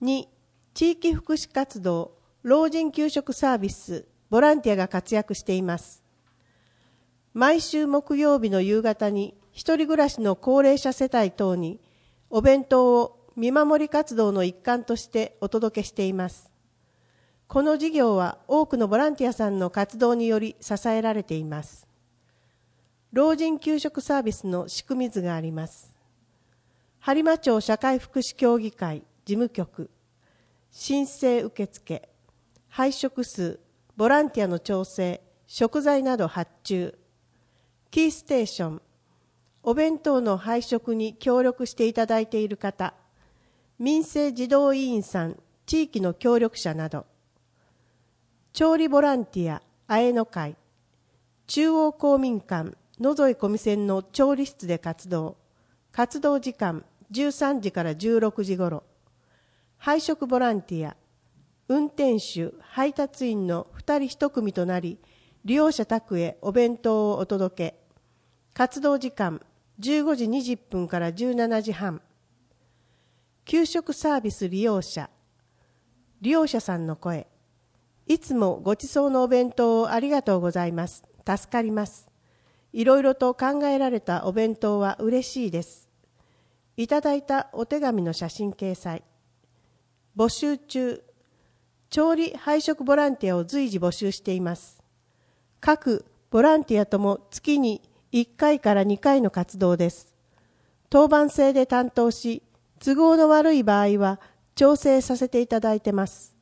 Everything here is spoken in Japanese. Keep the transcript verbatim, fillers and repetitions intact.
に、地域福祉活動、老人給食サービス、ボランティアが活躍しています。毎週木曜日の夕方に、一人暮らしの高齢者世帯等に、お弁当を見守り活動の一環としてお届けしています。この事業は多くのボランティアさんの活動により支えられています。老人給食サービスの仕組み図があります。播磨町社会福祉協議会事務局、申請受付、配食数、ボランティアの調整、食材など発注、キーステーション、お弁当の配食に協力していただいている方、民生児童委員さん、地域の協力者など、調理ボランティア、あえの会、中央公民館、野添小見線の調理室で活動、活動時間じゅうさんじからじゅうろくじ頃、配食ボランティア、運転手、配達員のふたりいち組となり、利用者宅へお弁当をお届け、活動時間じゅうごじにじゅっぷんからじゅうしちじはん、給食サービス利用者、利用者さんの声、いつもごちそうのお弁当をありがとうございます。助かります。いろいろと考えられたお弁当は嬉しいです。いただいたお手紙の写真掲載。募集中。調理配食ボランティアを随時募集しています。各ボランティアとも月にいっかいからにかいの活動です。当番制で担当し、都合の悪い場合は調整させていただいてます。